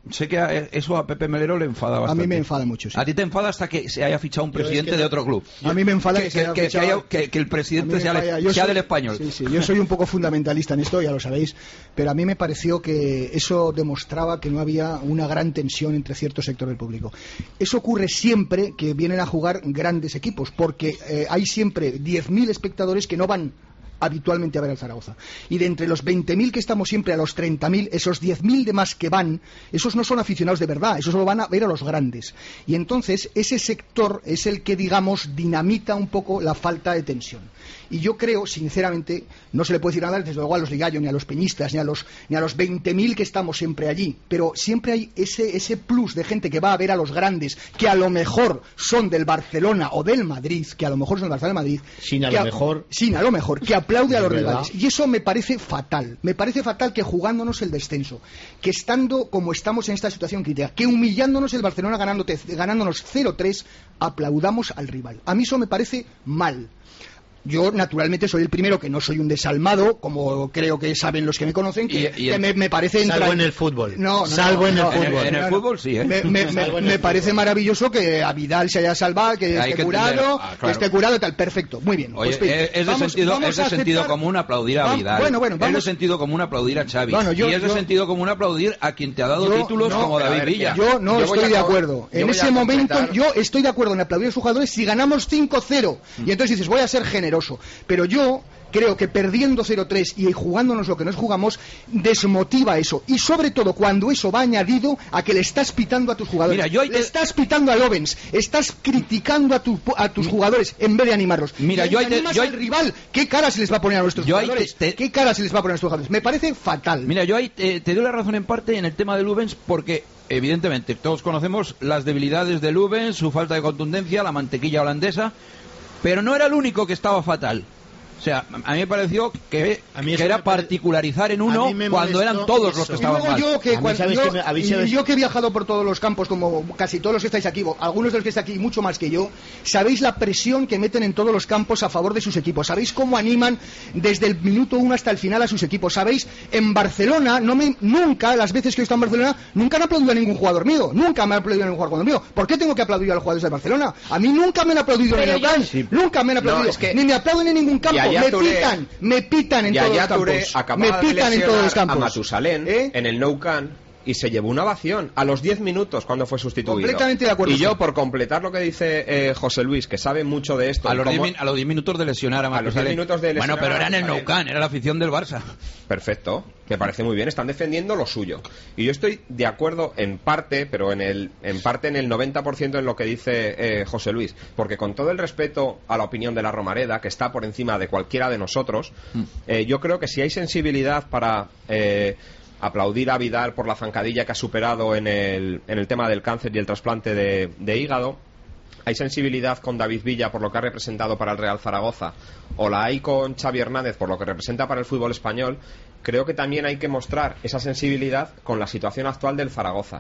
Speaker 2: sé que a, eso a Pepe Melero le enfada bastante.
Speaker 7: A mí me enfada mucho, sí.
Speaker 2: A ti te enfada hasta que se haya fichado un presidente es que de otro club.
Speaker 7: A mí me enfada que,
Speaker 2: que,
Speaker 7: se haya
Speaker 2: que,
Speaker 7: fichado,
Speaker 2: que, haya, que, que el presidente sea,
Speaker 7: falla,
Speaker 2: sea
Speaker 7: soy,
Speaker 2: del Español.
Speaker 7: Sí, sí, yo soy un poco fundamentalista en esto, ya lo sabéis, pero a mí me pareció que eso demostraba que no había una gran tensión entre cierto sector del público. Eso ocurre siempre que vienen a jugar grandes equipos, porque eh, hay siempre diez mil espectadores que no van habitualmente a ver al Zaragoza. Y de entre los veinte mil que estamos siempre a los treinta mil, esos diez mil demás que van, esos no son aficionados de verdad, esos solo van a ver a los grandes. Y entonces ese sector es el que, digamos, dinamita un poco la falta de tensión. Y yo creo, sinceramente, no se le puede decir nada desde luego a los ligallos, ni a los peñistas, ni a los ni a los veinte mil que estamos siempre allí, pero siempre hay ese ese plus de gente que va a ver a los grandes, que a lo mejor son del Barcelona o del Madrid, que a lo mejor son del Barcelona o del Madrid,
Speaker 4: sin a
Speaker 7: lo
Speaker 4: lo mejor,
Speaker 7: sin a lo mejor, que aplaude a los
Speaker 4: ¿verdad?
Speaker 7: rivales. Y eso me parece fatal. Me parece fatal que jugándonos el descenso, que estando como estamos en esta situación crítica, que humillándonos el Barcelona ganándote, ganándonos cero tres, aplaudamos al rival. A mí eso me parece mal. Yo, naturalmente, soy el primero que no soy un desalmado, como creo que saben los que me conocen, que,
Speaker 2: y, y
Speaker 7: que me, me parece...
Speaker 6: Salvo
Speaker 7: entra...
Speaker 6: en el fútbol.
Speaker 7: No, no,
Speaker 6: Salvo
Speaker 7: no,
Speaker 6: en el
Speaker 7: no,
Speaker 6: fútbol.
Speaker 2: En el, en el
Speaker 7: no,
Speaker 2: fútbol sí, ¿eh?
Speaker 7: Me, me, me, me parece maravilloso que a Vidal se haya salvado, que
Speaker 2: Hay
Speaker 7: esté
Speaker 2: que
Speaker 7: curado,
Speaker 2: entender, ah,
Speaker 7: que
Speaker 2: claro.
Speaker 7: esté curado y tal. Perfecto, muy bien.
Speaker 2: Oye,
Speaker 7: Pues, bien,
Speaker 2: es, es de
Speaker 7: vamos,
Speaker 2: sentido,
Speaker 7: vamos
Speaker 2: es de
Speaker 7: a
Speaker 2: sentido
Speaker 7: aceptar...
Speaker 2: común aplaudir a
Speaker 7: Va,
Speaker 2: Vidal.
Speaker 7: bueno, bueno, vamos...
Speaker 2: Es de sentido común aplaudir a Xavi.
Speaker 7: Bueno, yo,
Speaker 2: y es de
Speaker 7: yo...
Speaker 2: sentido común aplaudir a quien te ha dado
Speaker 7: yo,
Speaker 2: títulos
Speaker 7: no,
Speaker 2: como David
Speaker 5: ver,
Speaker 2: Villa.
Speaker 7: Yo no
Speaker 5: yo
Speaker 7: estoy de
Speaker 5: a...
Speaker 7: acuerdo. En ese momento yo estoy de acuerdo en aplaudir a los jugadores si ganamos cinco cero. Y entonces dices, voy a ser generoso. Pero yo creo que perdiendo cero tres y jugándonos lo que nos jugamos desmotiva eso. Y sobre todo cuando eso va añadido a que le estás pitando a tus jugadores.
Speaker 2: Mira, yo
Speaker 7: le te... estás pitando a Lovens, estás criticando a, tu, a tus jugadores en vez de animarlos.
Speaker 2: Mira,
Speaker 7: y
Speaker 2: yo hay te,
Speaker 7: animas
Speaker 2: yo
Speaker 7: al
Speaker 2: hay...
Speaker 7: rival. ¿Qué cara se les va a poner a nuestros
Speaker 2: yo
Speaker 7: jugadores?
Speaker 2: Te...
Speaker 7: ¿Qué cara se les va a poner a nuestros jugadores? Me parece fatal.
Speaker 2: Mira, yo ahí te, te doy la razón en parte en el tema de Lubens porque evidentemente todos conocemos las debilidades de Lubens, su falta de contundencia, la mantequilla holandesa, pero no era el único que estaba fatal. O sea, a mí me pareció que, que era particularizar en uno cuando eran todos eso. Los que estaban mal.
Speaker 7: Yo que, cuando, yo,
Speaker 4: que me,
Speaker 7: y yo que he viajado por todos los campos, como casi todos los que estáis aquí, algunos de los que estáis aquí, mucho más que yo, sabéis la presión que meten en todos los campos a favor de sus equipos. Sabéis cómo animan desde el minuto uno hasta el final a sus equipos. Sabéis, en Barcelona, no me, nunca, las veces que he estado en Barcelona, nunca han aplaudido a ningún jugador mío. Nunca me han aplaudido a ningún jugador mío. ¿Por qué tengo que aplaudir a los jugadores de Barcelona? A mí nunca me han aplaudido en el Camp. Sí. Nunca me han aplaudido. No, es que... Ni me aplauden en ningún campo. Me pitan, me pitan en todos los campos. Me pitan en todos los campos.
Speaker 5: A Matusalén, ¿eh? En el Nou Camp, y se llevó una ovación a los diez minutos cuando fue sustituido.
Speaker 7: Completamente de acuerdo.
Speaker 5: Y yo, por completar lo que dice eh, José Luis, que sabe mucho de esto...
Speaker 2: A los, diez, a los diez minutos de lesionar a Matusalén.
Speaker 5: A los diez minutos de lesionar.
Speaker 2: Bueno, pero era en el Nou Camp, era la afición del Barça.
Speaker 5: Perfecto, me parece muy bien, están defendiendo lo suyo. Y yo estoy de acuerdo en parte, pero en el en parte en el noventa por ciento en lo que dice eh, José Luis. Porque con todo el respeto a la opinión de la Romareda, que está por encima de cualquiera de nosotros, mm. eh, yo creo que si hay sensibilidad para... Eh, aplaudir a Vidal por la zancadilla que ha superado en el, en el tema del cáncer y el trasplante de, de hígado. Hay sensibilidad con David Villa por lo que ha representado para el Real Zaragoza, o la hay con Xavi Hernández por lo que representa para el fútbol español. Creo que también hay que mostrar esa sensibilidad con la situación actual del Zaragoza.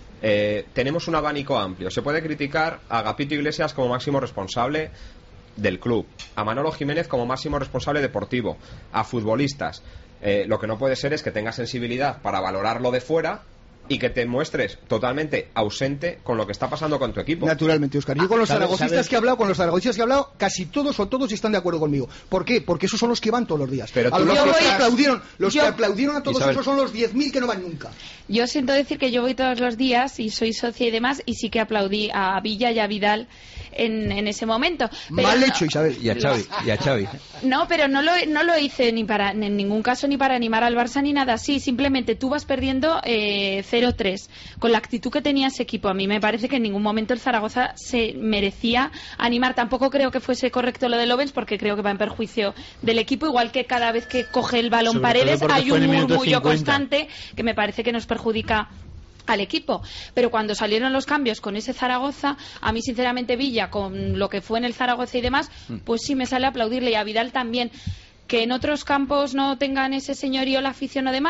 Speaker 5: Eh, tenemos un abanico amplio. Se puede criticar a Agapito Iglesias como máximo responsable del club, a Manolo Jiménez como máximo responsable deportivo, a futbolistas. Eh, lo que no puede ser es que tengas sensibilidad para valorarlo de fuera y que te muestres totalmente ausente con lo que está pasando con tu equipo.
Speaker 7: Naturalmente, Óscar. Yo con los
Speaker 4: ¿sabes,
Speaker 7: zaragozistas
Speaker 4: sabes?
Speaker 7: que he hablado, con los zaragozistas que he hablado, casi todos o todos están de acuerdo conmigo. ¿Por qué? Porque esos son los que van todos los días.
Speaker 5: Pero
Speaker 7: a los
Speaker 5: que
Speaker 7: estás... aplaudieron, los
Speaker 3: yo...
Speaker 7: que aplaudieron a todos esos son los diez mil que no van nunca.
Speaker 3: Yo siento decir que yo voy todos los días y soy socia y demás, y sí que aplaudí a Villa y a Vidal en, en ese momento. Pero
Speaker 7: Mal
Speaker 3: no...
Speaker 7: hecho, Isabel.
Speaker 2: Y a Xavi. Y a Xavi.
Speaker 3: No, pero no lo, no lo hice ni para en ningún caso ni para animar al Barça ni nada así. Simplemente tú vas perdiendo eh, cero tres. Con la actitud que tenía ese equipo, a mí me parece que en ningún momento el Zaragoza se merecía animar. Tampoco creo que fuese correcto lo de Lovens, porque creo que va en perjuicio del equipo, igual que cada vez que coge el balón
Speaker 4: Sobre
Speaker 3: Paredes hay un murmullo
Speaker 4: cincuenta.
Speaker 3: constante que me parece que nos perjudica al equipo. Pero cuando salieron los cambios con ese Zaragoza, a mí sinceramente Villa, con lo que fue en el Zaragoza y demás, pues sí me sale a aplaudirle, y a Vidal también. Que en otros campos no tengan ese señorío la afición o demás,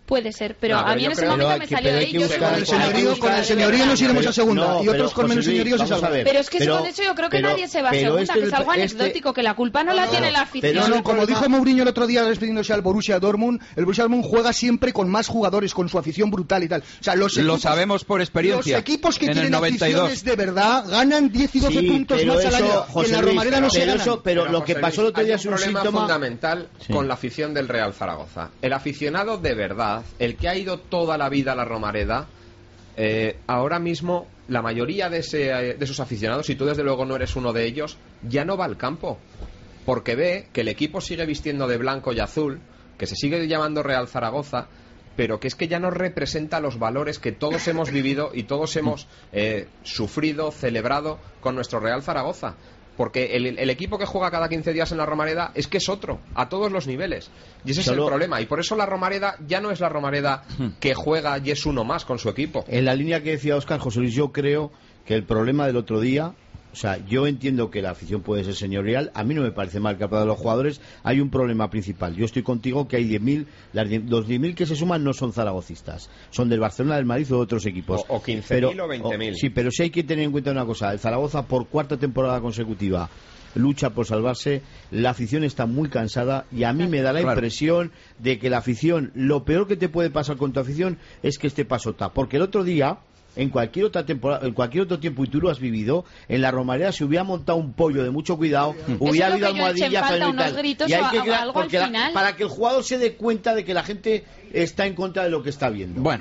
Speaker 3: Puede ser, pero
Speaker 5: No, pero
Speaker 3: a mí
Speaker 5: yo
Speaker 3: en ese
Speaker 5: creo-
Speaker 3: momento
Speaker 4: Pero
Speaker 3: me
Speaker 4: hay que-
Speaker 3: salió
Speaker 4: pero hay
Speaker 3: de
Speaker 4: que
Speaker 3: ellos.
Speaker 4: buscar-
Speaker 7: Con el señorío, con el señorío nos iremos a segunda
Speaker 4: No,
Speaker 7: y otros
Speaker 4: pero,
Speaker 7: con menos
Speaker 4: José Luis,
Speaker 7: señorío se
Speaker 4: vamos a
Speaker 7: salvan.
Speaker 4: ver.
Speaker 3: Pero es que
Speaker 4: Pero-
Speaker 3: con eso yo creo que
Speaker 4: pero-
Speaker 3: nadie se va a
Speaker 4: pero
Speaker 3: segunda,
Speaker 4: este
Speaker 3: que
Speaker 4: es
Speaker 3: es
Speaker 4: el-
Speaker 3: algo
Speaker 4: este-
Speaker 3: anecdótico, que la culpa no, la tiene la afición.
Speaker 7: No, no, como
Speaker 4: problema-
Speaker 7: dijo Mourinho el otro día refiriéndose al Borussia Dortmund, el Borussia Dortmund juega siempre con más jugadores, con su afición brutal y tal. O sea, los
Speaker 2: Lo
Speaker 7: equipos,
Speaker 2: sabemos por experiencia.
Speaker 7: Los equipos que
Speaker 2: en el
Speaker 7: tienen
Speaker 2: noventa y dos.
Speaker 7: aficiones de verdad ganan diez y doce
Speaker 4: Sí,
Speaker 7: puntos
Speaker 4: pero
Speaker 7: más al
Speaker 4: eso,
Speaker 7: año.
Speaker 4: José
Speaker 7: en la
Speaker 4: Luis,
Speaker 7: Romareda no se
Speaker 4: pero
Speaker 7: ganan.
Speaker 4: eso- pero lo que
Speaker 5: José
Speaker 4: pasó el
Speaker 5: Luis,
Speaker 4: otro día
Speaker 5: hay
Speaker 4: es un
Speaker 5: problema
Speaker 4: síntoma
Speaker 5: fundamental
Speaker 4: Sí.
Speaker 5: con la afición del Real Zaragoza. El aficionado de verdad, el que ha ido toda la vida a la Romareda, eh, ahora mismo la mayoría de, ese, de esos aficionados, y tú desde luego no eres uno de ellos, ya no va al campo, porque ve que el equipo sigue vistiendo de blanco y azul, que se sigue llamando Real Zaragoza, pero que es que ya no representa los valores que todos hemos vivido y todos hemos eh, sufrido, celebrado con nuestro Real Zaragoza. Porque el, el equipo que juega cada quince días en la Romareda es que es otro, a todos los niveles. Y ese
Speaker 4: Solo-
Speaker 5: es el problema. Y por eso la Romareda ya no es la Romareda que juega y es uno más con su equipo.
Speaker 4: En la línea que decía Óscar, José Luis, yo creo que el problema del otro día, o sea, yo entiendo que la afición puede ser señorial, a mí no me parece mal que a los jugadores hay un problema principal. Yo estoy contigo que hay diez mil, las diez- los diez mil que se suman no son zaragocistas, son del Barcelona, del Madrid o de otros equipos.
Speaker 5: O, o quince mil o veinte mil.
Speaker 4: Sí, pero sí hay que tener en cuenta una cosa, el Zaragoza por cuarta temporada consecutiva lucha por salvarse, la afición está muy cansada y a mí me da la
Speaker 2: Claro.
Speaker 4: impresión de que la afición, lo peor que te puede pasar con tu afición es que esté pasota, porque el otro día en cualquier otra temporada, en cualquier otro tiempo, y tú lo has vivido, en la Romareda se hubiera montado un pollo de mucho cuidado, hubiera
Speaker 3: es lo
Speaker 4: habido
Speaker 3: que yo eché en
Speaker 4: almohadillas
Speaker 3: falta,
Speaker 4: y
Speaker 3: unos
Speaker 4: tal.
Speaker 3: gritos
Speaker 4: Y hay
Speaker 3: o
Speaker 4: que
Speaker 3: a-
Speaker 4: crear-
Speaker 3: algo al
Speaker 4: porque la-
Speaker 3: final.
Speaker 4: para que el jugador se dé cuenta de que la gente está en contra de lo que está viendo.
Speaker 2: Bueno,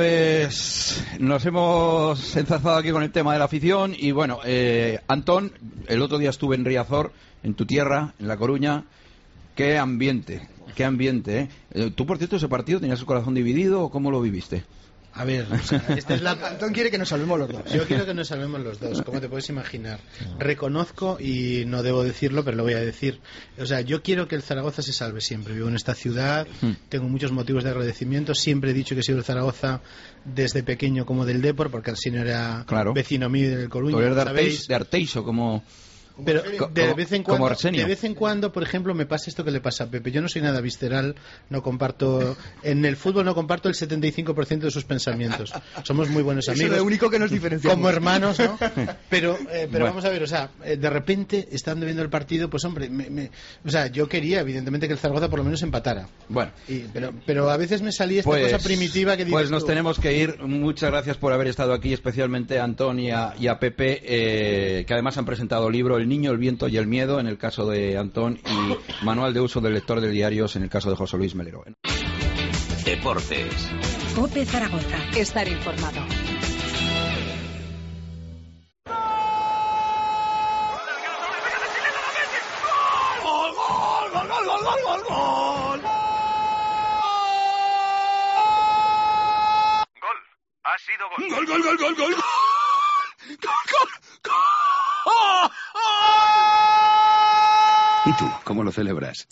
Speaker 2: pues nos hemos enzarzado aquí con el tema de la afición y bueno, eh, Antón, el otro día estuve en Riazor, en tu tierra, en La Coruña. Qué ambiente, qué ambiente, ¿eh? Eh, Tú, por cierto, ese partido tenías el corazón dividido o cómo lo viviste?
Speaker 6: A ver, o sea, esta es la...
Speaker 7: Antón quiere que nos salvemos los dos.
Speaker 6: Yo quiero que nos salvemos los dos, como te puedes imaginar. Reconozco, y no debo decirlo, pero lo voy a decir. O sea, yo quiero que el Zaragoza se salve siempre. Vivo en esta ciudad, tengo muchos motivos de agradecimiento. Siempre he dicho que he sido el Zaragoza desde pequeño como del Depor, porque el señor era
Speaker 2: Claro.
Speaker 6: vecino mío del Coruña.
Speaker 2: Tú eres de
Speaker 6: ¿lo sabéis?
Speaker 2: Arteixo, de Arteixo, como...
Speaker 6: Pero
Speaker 2: Co-
Speaker 6: de
Speaker 2: como-
Speaker 6: vez en
Speaker 2: como
Speaker 6: cuando,
Speaker 2: Arsenio.
Speaker 6: de vez en cuando, por ejemplo, me pasa esto que le pasa a Pepe. Yo no soy nada visceral, no comparto en el fútbol no comparto el setenta y cinco por ciento de sus pensamientos. Somos muy buenos
Speaker 7: Eso es
Speaker 6: amigos.
Speaker 7: lo único que nos diferencia.
Speaker 6: Como hermanos, ¿no? Pero, eh, pero
Speaker 2: Bueno.
Speaker 6: vamos a ver, o sea, eh, de repente, estando viendo el partido, pues hombre, me- me- o sea, yo quería, evidentemente, que el Zaragoza por lo menos empatara.
Speaker 2: Bueno,
Speaker 6: Y- pero, pero a veces me salía esta
Speaker 2: pues,
Speaker 6: cosa primitiva que dices
Speaker 2: pues nos
Speaker 6: tú.
Speaker 2: tenemos que ir. Muchas gracias por haber estado aquí, especialmente a Antón y a, y a Pepe, eh, que además han presentado libro El niño, el viento y el miedo, en el caso de Antón, y manual de uso del lector de diarios, en el caso de José Luis Melero.
Speaker 10: Deportes.
Speaker 8: COPE Zaragoza. Estar informado.
Speaker 12: ¡Gol, gol, gol, gol, gol, gol, gol, gol!
Speaker 17: Gol. Ha sido gol.
Speaker 12: ¡Gol, gol, gol, gol, gol!
Speaker 10: ¿Y tú, cómo lo celebras?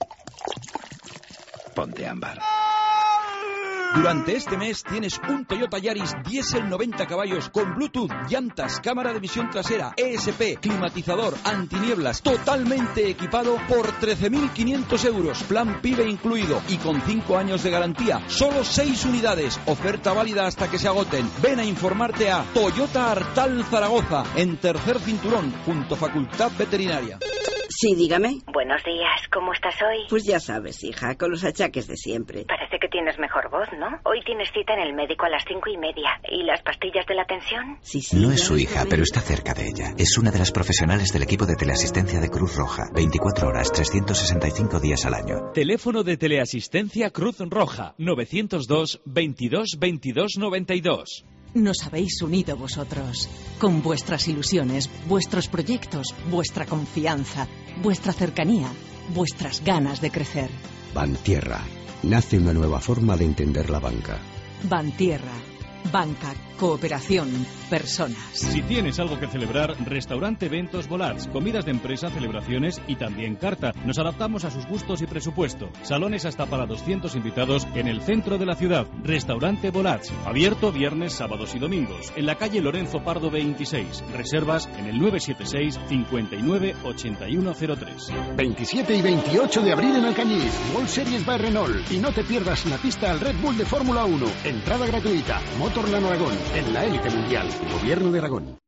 Speaker 10: Ponte ámbar.
Speaker 1: Durante este mes tienes un Toyota Yaris diésel noventa caballos con Bluetooth, llantas, cámara de visión trasera, E S P, climatizador, antinieblas, totalmente equipado por trece mil quinientos euros, plan PIBE incluido y con cinco años de garantía. Solo seis unidades, oferta válida hasta que se agoten. Ven a informarte a Toyota Artal Zaragoza, en tercer cinturón, junto a Facultad Veterinaria.
Speaker 18: Sí, dígame.
Speaker 19: Buenos días, ¿cómo estás hoy?
Speaker 18: Pues ya sabes, hija, con los achaques de siempre.
Speaker 19: Parece que tienes mejor voz, ¿no? Hoy tienes cita en el médico a las cinco y media. ¿Y las pastillas de la tensión?
Speaker 18: Sí, sí.
Speaker 10: No
Speaker 18: ya
Speaker 10: es su
Speaker 18: lo
Speaker 10: hija,
Speaker 18: sabes.
Speaker 10: pero está cerca de ella. Es una de las profesionales del equipo de teleasistencia de Cruz Roja. veinticuatro horas, trescientos sesenta y cinco días al año.
Speaker 1: Teléfono de teleasistencia Cruz Roja, novecientos dos veintidós veintidós noventa y dos.
Speaker 8: Nos habéis unido vosotros, con vuestras ilusiones, vuestros proyectos, vuestra confianza, vuestra cercanía, vuestras ganas de crecer.
Speaker 20: Bantierra. Nace una nueva forma de entender la banca.
Speaker 8: Bantierra, Banca, cooperación, personas.
Speaker 20: Si tienes algo que celebrar, Restaurante Eventos Volats, comidas de empresa, celebraciones y también carta. Nos adaptamos a sus gustos y presupuesto. Salones hasta para doscientos invitados en el centro de la ciudad. Restaurante Volats, abierto viernes, sábados y domingos. En la calle Lorenzo Pardo veintiséis. Reservas en el nueve siete seis, cincuenta y nueve, ochenta y uno cero tres.
Speaker 9: veintisiete y veintiocho de abril en Alcañiz, World Series by Renault. Y no te pierdas la pista al Red Bull de Fórmula uno. Entrada gratuita. Motorland Aragón, en la élite mundial. Gobierno de Aragón.